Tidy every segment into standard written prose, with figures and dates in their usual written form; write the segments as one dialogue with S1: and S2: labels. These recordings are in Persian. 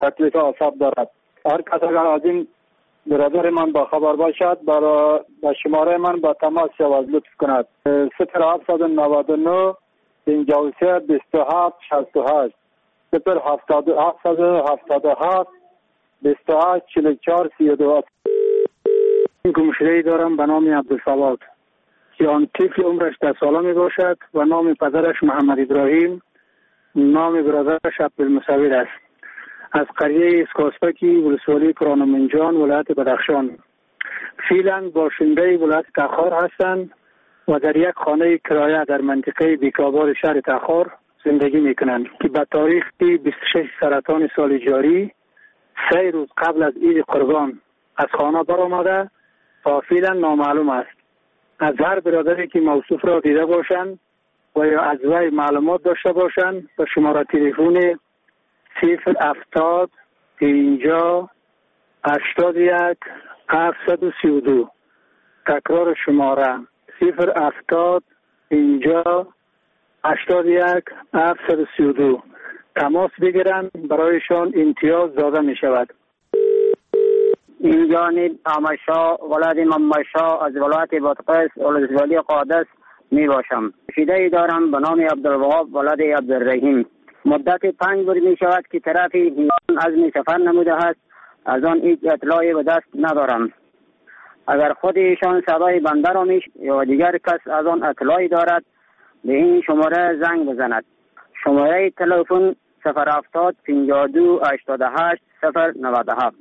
S1: تکلیف آساب دارد. هر کس اگر از این برادر من با خبر باشد با شماره من با تماس شود لطف کند. 0799 53 27 68 0777 28 44 32. گمشده‌ای دارم به نام عبدالصواد که آن طفل عمرش 10 ساله می باشد و نام پدرش محمد ابراهیم، نام برادرش عبدالمصور است. از قریه اسکاسپکی ولسوالی کرانمنجان ولایت بدخشان. فعلا باشنده ولایت تخار هستند و در یک خانه کرایه در منطقه بیکابار شهر تخار زندگی میکنند که به تاریخ 26 سرطان سال جاری 3 روز قبل از عید قربان از خانه برآمده تا فعلا نامعلوم است. از هر برادری که موصوف را دیده باشند و یا از وی معلومات داشته باشند به شماره تلفن 070 50 81 732. تکرار شماره 070 50 81 732 تماس بگیرند، برایشان امتیاز داده می شود.
S2: این جانب آمشا ولد ممشا از ولایت بادغیس ولسوالی قادس می باشم. شیده دارم به نام عبدالوهاب ولد عبدالرحیم. مدت 5 روز می شود که طرف ایران عزم سفر نموده است. از آن هیچ اطلاعی به دست ندارم. اگر خود ایشان صدای بنده را یا دیگر کس از آن اطلاعی دارد به این شماره زنگ بزند. شماره تلفن 070 52 88 097.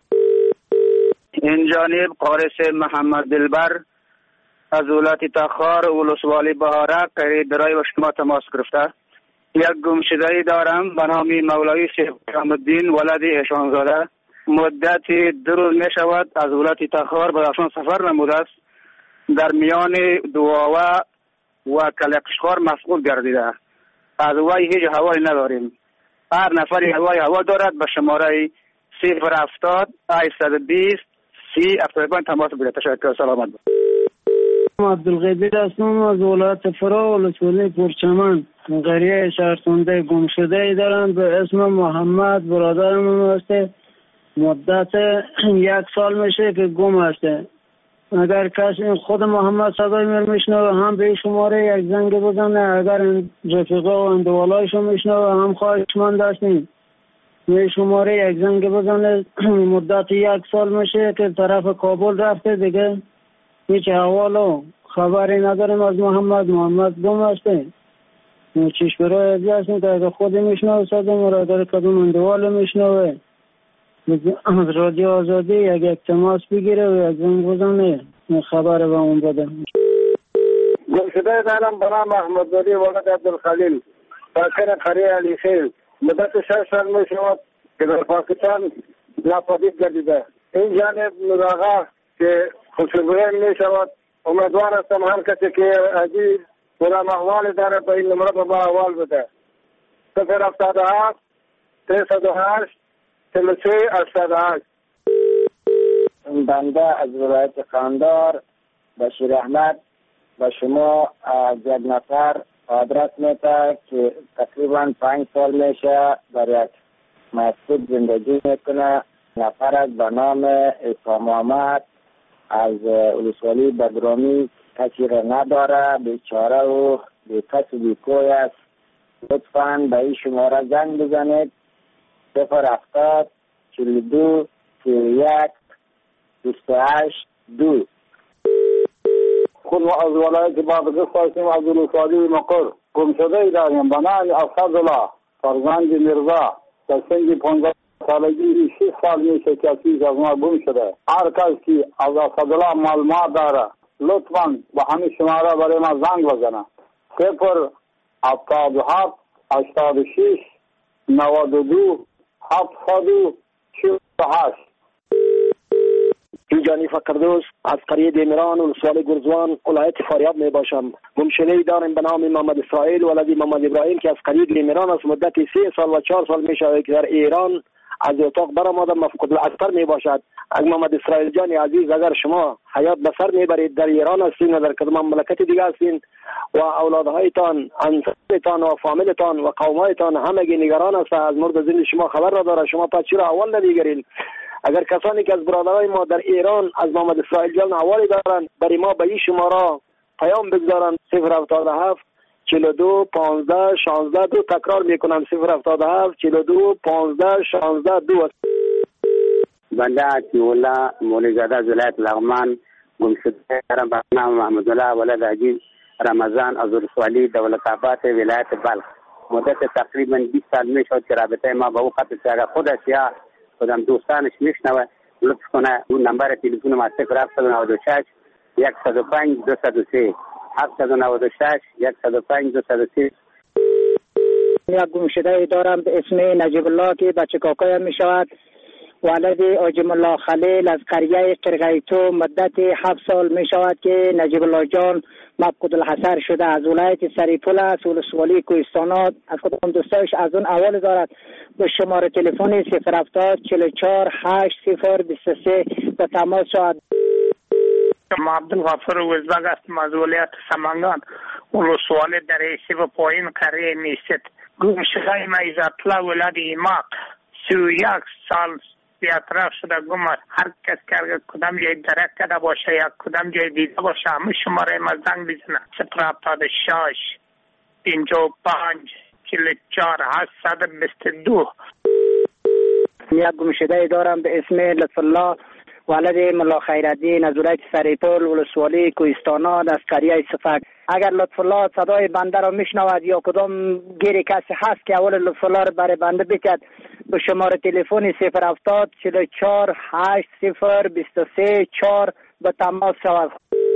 S3: این جانب قارس محمد دلبر از ولایت تخار ولسوالی بهارک قریب برای شما تماس گرفته. یک گمشده‌ای دارم به نام مولوی شیخ الدین ولد احسانزاده. مدت 2 روز می شود از ولایت تخار به بدخشان سفر نموده است. در میان دواوه و کلکشخار مسئول گردیده. از وی هیچ حوالی نداریم. هر نفری هوا دارد به شماره 070 820 30 75 تماس بگیرد. تشکر. سلامت باشید.
S4: عبدالغیبی هستم از ولایت فرا ولسوالی پرچمن. قریه شهرسنده گمشده دارم به اسم محمد. برادرم هسته. مدت 1 سال میشه که گم هسته. اگر کسی خود محمد صدای میشنوه هم به شماره یک زنگ بزنه. اگر رفیقه و اندوالایشو میشنوه هم خواهشمند هستیم به شماره یک زنگ بزنه. مدت 1 سال میشه که طرف کابل رفته دیگه هیچ احوال و خبری نداریم از محمد گم هسته. چیش برای هستیم که اگر خود میشنوه صدای ما را اگر کدوم اندوال میشنوه از رادیو آزادی یک تماس بگیره و یک زنگ بزنه خبر به اون بده.
S1: گمشده دارم به نام احمدزاده ولد عبدالخلیل ساکن قریه علیخیل. مدت 6 سال می شود که در پاکستان ناپدید گردیده. این جانب مراغه که خوشبختی می شود. امیدوار هستم هر کسی که عزیز کدام احوال داره به این نمره به ما احوال بده. 077 308 43 88.
S2: بنده از ولایت قندار بشیر احمد به شما از یک نفر آدرس میده که تقریبا 5 سال میشه در یک مسجد زندگی میکنه. نفر به نام عیسی محمد از ولسوالی بدرامی کسی را نداره، بیچاره و بیکس و بیکوی است. لطفاً به این شماره زنگ بزنید 070 42 31 28 2.
S1: خود از ولایت بادغیس هستیم از ولسوالی مقر. گمشده داریم به نام اسدالله فرزند میرزا در سن 15 سالگی 6 سال میشه که از ما گم شده. هر کس که از اسدالله معلومات داره لطفاً به همین شماره برای ما زنگ بزنه. 077 86 92 748.
S5: جانی فقردوس از قریه دیمران و ولسوالی گرزوان ولایت فاریاب می باشم. گمشده‌ای دارم به نام محمد اسرائیل ولد محمد ابراهیم که از قریه دیمران است. مدت 3 سال و 4 سال می شود که در ایران از اتاق برآمده مفقود الاثر می باشد. محمد اسرائیل جان عزیز، اگر شما حیات به سر میبرید، در ایران هستین و در کدام مملکت دیگه هستین و اولادهایتان، انصارتان و فامیلتان و قومایتان همگی نگران است از مورد زندگی شما خبر را داره، شما پس چرا اول نمیگیرین؟ اگر کسانی که از برادرای ما در ایران از محمد اسرائیل جان حوالی دارن، برای ما به این شماره پیام بگذارن: 077 42 15 16 2. تکرار میکنم: 077 42 15 16 2.
S6: بنده عطی‌الله مولی‌زاده از ولایت لغمان گمشده دارم به نام محمد الله ولد عزیز رمضان از ولسوالی دولت‌آباد ولایت بلخ. مدت تقریبا 20 سال میشد که رابطه ما با او قطع شد. اگر خودش یا خودم دوستانش میشنوه لطف کنه اون نمبر تلفن ما 0796 105 203 796 105 203.
S2: یک گمشده دارم به اسم نجیب الله که بچه کاکایم می شود. ولد آجم الله خلیل از قریه قرغیتو مدت 7 سال می شود که نجیب الله جان مفقود الحصر شده. از ولایت سریپول است، ولسوالی کوهستانات. از کدام دوستایش از اون اول دارد به شماره تلفن 070 44 80 23 به تماس شد.
S7: عبدالغفور وزبگ هستم از ولایت سمنگان، ولسوالی دریسی و پایین قریه میست. گمشده عزت‌الله ولد ایماق 31 سال بی‌اطراف شده گم است. هر کس که اگر کدام جای درک کرده باشه یا کدام جای دیده باشه همه شماره ما زنگ بزنه: 076 55 44 822.
S2: یک گمشده دارم به اسم لطف الله ولد ملا خیرالدین از ولایت سریپول، ولسوالی کوهستانات از قریه صفک. اگر لطف الله صدای بنده را میشنود یا کدام گیری کسی هست که اول لطف الله را برای بنده بکد به شماره تلفن 070 44 80 23 4 به تماس شود.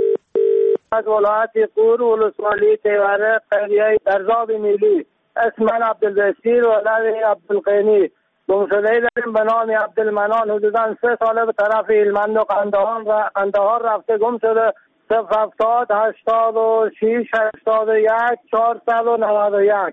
S1: از ولایت قور، ولسوالی تیوره قریه درزاب میلی. اسم من عبدالبصیر ولد عبدالقینی. گمشده داریم به نام عبدالمنان. حدوداً 3 ساله به طرف هلمند و قندهار رفته گم شده. 070 86 81 491.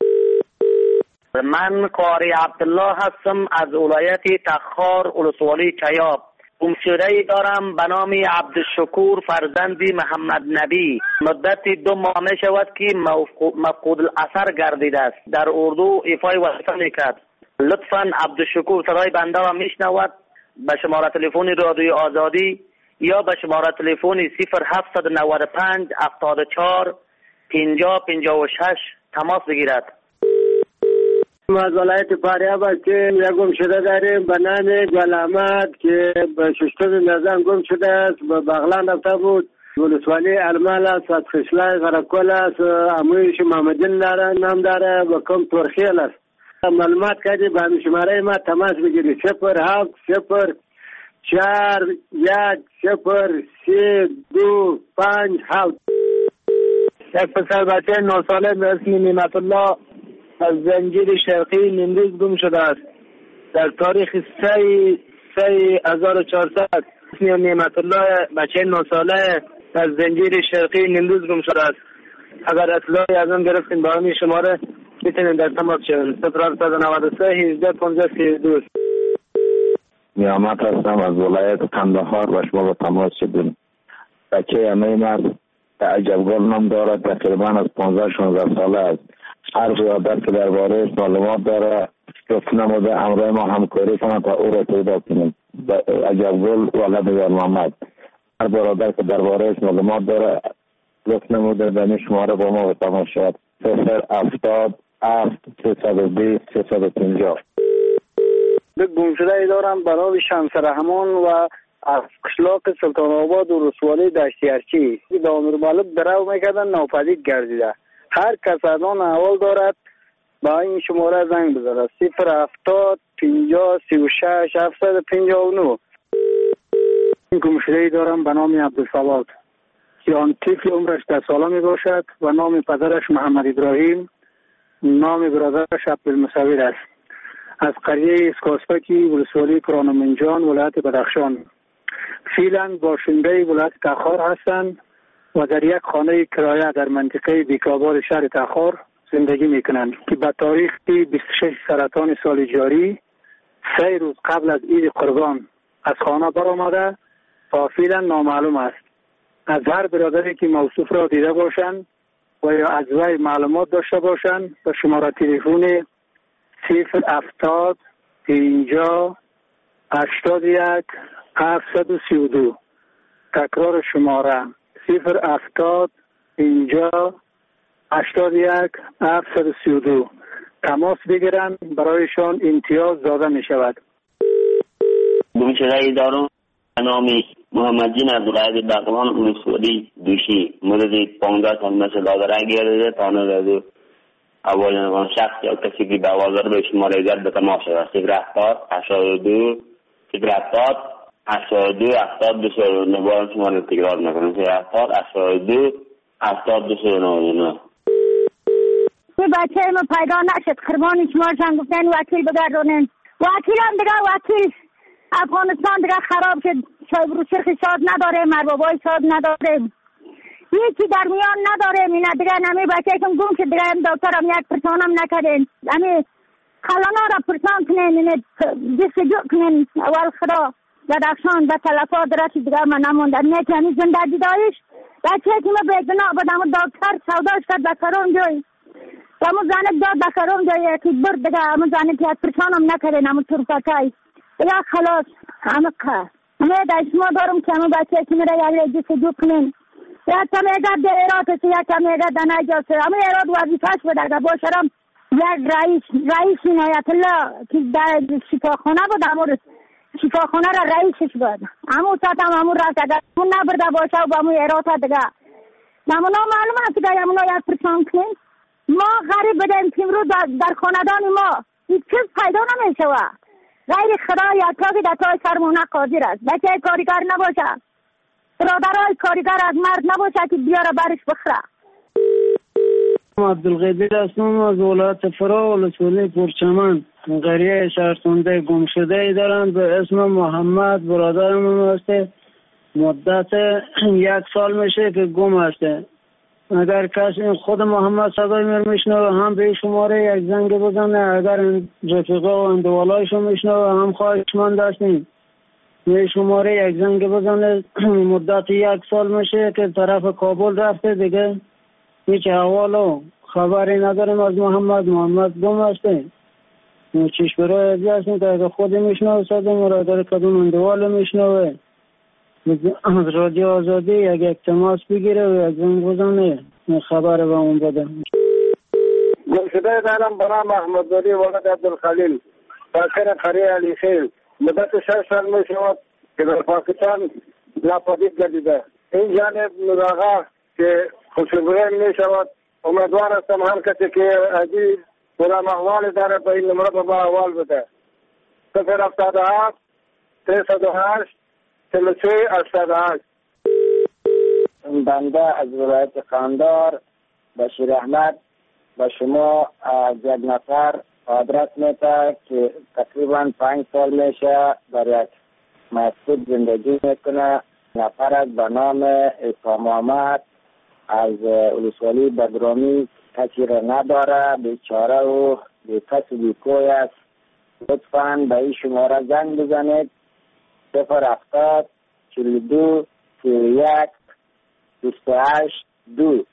S5: من قاری عبدالله هستم از ولایت تخار، ولسوالی چیاب. گمشده دارم به نام عبدالشکور فرزند محمد نبی. مدت 2 ماه می شود که مفقود الاثر گردیده است. در اردو ایفای وظیفه میکرد. لطفاً عبدالشکور صدای بنده را میشنود به شماره تلفن رادیو آزادی یا به شماره تلفن 0795 74 50 56 تماس بگیرد.
S1: ما از ولایت فاریاب هستیم. یک گمشده داریم به نام گل احمد که به 6 نزن گم شده است. به بغلان رفته بود. ولسوالی ارمل است، از خشلای غرقل است. امویش محمدین داره، نام داره و کم ترخیل است. معلومات کردی به همین شماره ما تماس بگیری: 07 0 4 1 0 3 2 5 7. یک پسر بچه 9 ساله به اسم نعمت الله از زنجیر شرقی نیمروز گم شده است. در تاریخ 3/1400 اسم نعمت الله بچه 9 ساله از زنجیر شرقی نیمروز گم شده است. اگر اطلاعی از آن گرفتین با همین شماره میتونین در تماس شوین: 093 18 15 32.
S8: نیامت هستم از ولایت قندهار و شما با تماس شدیم. بچه امیم است که عجبگل نام دارد. تقریبا از 15-16 ساله است. هر قیادت که درباره معلومات داره لطف نموده همراه ما همکاری کنند تا او را پیدا کنیم. عجبگل ولد یار محمد. هر برادر که درباره معلومات داره لطف نموده در این شماره با ما با تماس شد: 070 320 350.
S1: به گمشده دارم برای شمس رحمان و از قشلاق سلطان آباد و ولسوالی دشتی ارچی. دامیر مالک درو میکردن ناپدید گردیده. هر کس از آن احوال دارد با این شماره زنگ بزنه: 070 50 36 759. گمشده دارم به نام عبدالصواد که آن طفل عمرش 10 ساله می باشد و نام پدرش محمد ابراهیم، نام برادرش عبدالمصور است. از قریه اسکاسپکی ولسوالی کرانمنجان ولایت بدخشان. فعلا باشنده ولایت تخار هستند و در یک خانه کرایه در منطقه بیکابار شهر تخار زندگی میکنند که به تاریخ 26 سرطان سال جاری 3 روز قبل از عید قربان از خانه برآمده تا فعلا نامعلوم است. از هر برادری که موصوف را دیده باشند و یا از وی معلومات داشته باشند به شماره تلفن 070 50 81 732 تکرار شماره 070 50 81 732 تماس بگیرند، برایشان امتیاز داده می شود.
S9: گمشده‌ای دارم به نام محمد جین عبدالقادر بقلان ولسوالی دوشی مدت 15 سال مثل دادره گرده تا ندادو اول شخص یا کسی که به آواز به شماره زد به تماس شود 070 82 070 82 72 نباید شماره تکرار نکنم 070 82 72
S10: بچه ما پیدا نشد قربانی شما گفتن وکیل بگردونین وکیل هم دیگه وکیل افغانستان دیگه خراب شد شایبرو شرخ شاد نداره مربابای شاد نداره یکی در میان نداره اینا دیگه نمی بچه کم گم شد دیگه دکتر هم یک پرسانم نکردین امی خلانا را پرسان کنین جستجو کنین اول خدا بدخشان به تلفات رسی دیگه من نموندن نیتی همی زندگی دایش بچه که ما بیدنا بدم دکتر سوداش کرد بکرون جوی همون زنه داد بکرون جایی که برد دیگه همون زنه که از پرسانم نکردین همون طرفکای دیگه خلاص همه که همه دشما دارم که همون بچه که میره یک جستجو کنین یا تمیگه ده ایراتش یا تمیگه ده نجاسه همه ایرات وظیفهش بده اگه باشرم یک رئیس نایت الله که در شفاخانه بود همون شفاخانه را رئیسش بود همون ساعت هم همون رفت اگر اون نبرده باشه و با همون ایرات دیگه نمونا معلوم است که همونا یک پرسان کنین ما غریب بدیم تیم رو در خاندان ما هیچ چیز پیدا نمیشه و غیر خدا یا تاقی در تای سرمونه قادر است بچه کاریگر نباشه برادرای کاریگر از مرد نباشه که بیاره برش بخره.
S4: عبدالقادر هستم از ولایت فرا ولسوالی پرچمن قریه شهرسانده گمشده دارم به اسم محمد برادرم هسته مدت 1 سال میشه که گم هسته. اگر کسی خود محمد صدای میشنوه هم به شماره یک زنگ بزنه اگر رفیقا و اندوالایشو میشنوه هم خواهشمند هستیم به شماره یک زنگ بزنه. مدت 1 سال میشه که طرف کابل رفته دیگه هیچ احوال و خبری نداریم از محمد گم هسته. چیش برای ازی هستیم که اگر خود میشنوه صدای مرادر کدوم اندوال میشنوه از رادیو آزادی یک تماس بگیره و یک زنگ بزنه خبر به اون بده.
S5: گمشده دارم برای محمد ولی ولد عبدالخلیل ساکن قریه علی خیل مدت 6 سال می شود که در پاکستان ناپدید گردیده. این جانب نوراغا که خوشبوی می شود امیدوار هستم هر کسی که عزیز برام احوال داره به این نمره با احوال بده 077 308 33 88.
S2: بنده از ولایت قندهار بشیر احمد به شما یک نفر آدرس میده که تقریبا 5 سال میشه در یک مسجد زندگی میکنه. نفر به نام عیسی محمد از ولسوالی بدرامی کسی را نداره بیچاره و بیکس و بیکوی است. لطفاً به این شماره زنگ بزنید 070 42 31 28 2.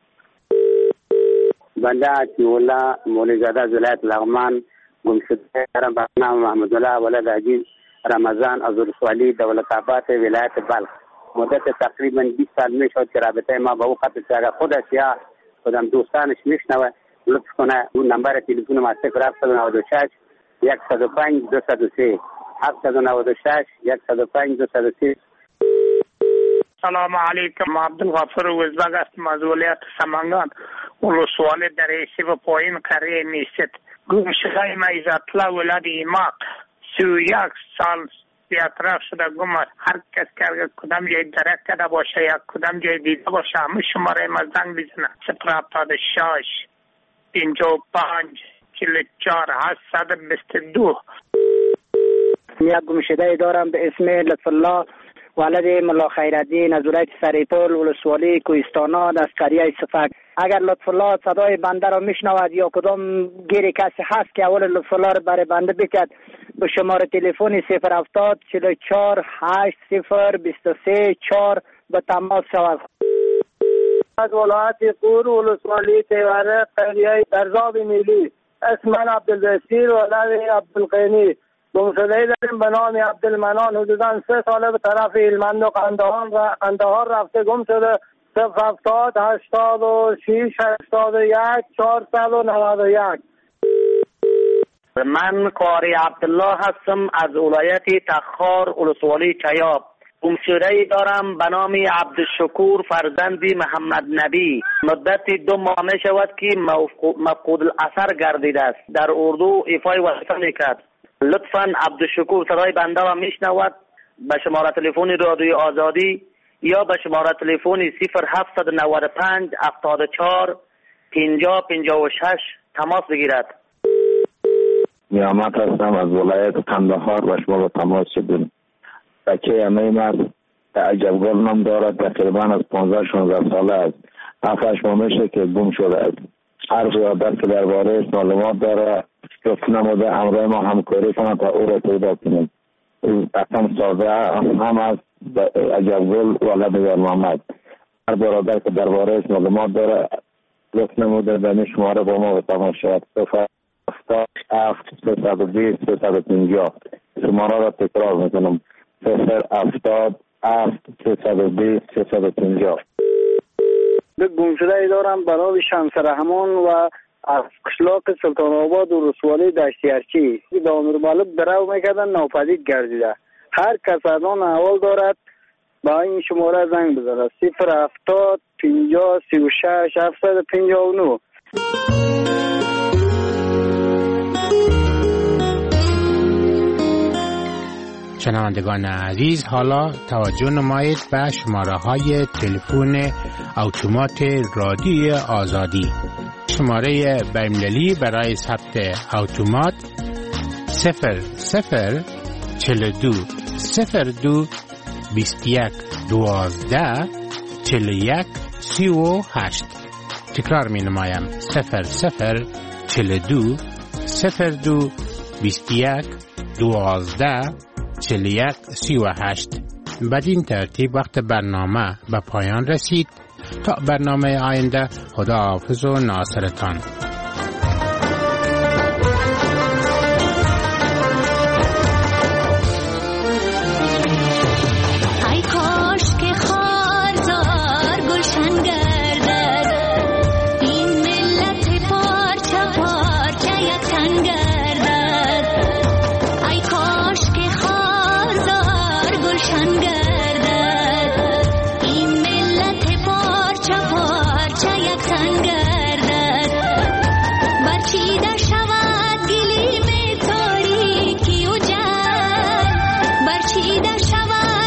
S6: بنده عطی‌الله مولوی‌زاده از ولایت لغمان گمشده دارم به نام محمد الله ولد عزیز رمضان از ولسوالی دولت‌آباد ولایت بلخ. مدت تقریبا 20 سال میشد که رابطه ما با او قطع شد. اگر خودش یا خودم دوستانش میشنوه لطف کنه اون نمبر تلفن ما 096 105 203 796 105 203.
S7: سلام علیکم عبدالغفور وزبگ هستم از ولایت سمنگان ولسوالی دریسی و پایین قریه میست. گمشده ما عزت‌الله ولد ایماق 31 سال بی‌اطراف شده گم است. هر کس که کدام جای درک کرده باشه یا کدام جای دیده باشه همه شماره ما زنگ بزنه 076 55 44 822.
S3: یک گمشده دارم به اسم لطف الله ولد ملا خیرالدین از ولایت سریپول ولسوالی کوهستانات از قریه صفک. اگر لطف الله صدای بنده را میشنود یا کدام گیری کسی هست که اول لطف الله را برای بنده بکرد به شماره تلفن 070 44 80 23 4 به تماس شود.
S1: از ولایت قور ولسوالی تیوره قریه درزاب میلی. اسم من عبدالبصیر ولد عبدالقینی. گمشده‌ای داریم به نام عبدالمنان. حدوداً 3 ساله به طرف هلمند و قندهار رفته گم شده. 070 86 81 491.
S11: من قاری عبدالله هستم از ولایت تخار ولسوالی چیاب. گمشده‌ای دارم به نام عبدالشکور فرزندی محمد نبی. مدت 2 ماه می شود که مفقود الاثر گردیده است. در اردو ایفای وظیفه میکرد. لطفاً عبدالشکور صدای بنده را میشنود به شماره تلفن رادیوی آزادی یا به شماره تلفن 0795 74 50 56 تماس بگیرد.
S8: نیامت هستم از ولایت قندهار و شما به تماس شدیم. بچه امیم است. عجبگل نام دارد. تقریبا از 15-16 ساله است. 7-8 ماه میشه که گم شده است. هر زیادت که درباره معلومات داره گفت نموده همراه ما همکاری کنند تا او را پیدا کنیم. اصلا ساده هم از عجبگل ولد یار محمد. هر برادر که درباره معلومات داره گفت نموده به شماره با ما به تماس شود. 077 320 350. شماره را تکرار میکنم. 077 320 350.
S1: گمشده‌ای دارم به نام شمس رحمان و از قشلاق سلطان آباد و رسوالی دشتیارچی. به امرمالک درو میکردن ناپدید گردیده. هر کس از آن احوال دارد با این شماره زنگ بزنه. 070 50 36 759.
S12: شنوندگان عزیز، حالا توجه نمایید به شماره‌های تلفن اتومات رادیوی آزادی. شماره بین‌المللی برای ثبت اتومات 00 42 02 21 12 41 38. تکرار می نمایم. 00 42 02 21 12 41 38. بدین ترتیب وقت برنامه به پایان رسید. تا برنامه آینده، خداحافظ و ناصرتان.
S13: برچیده شود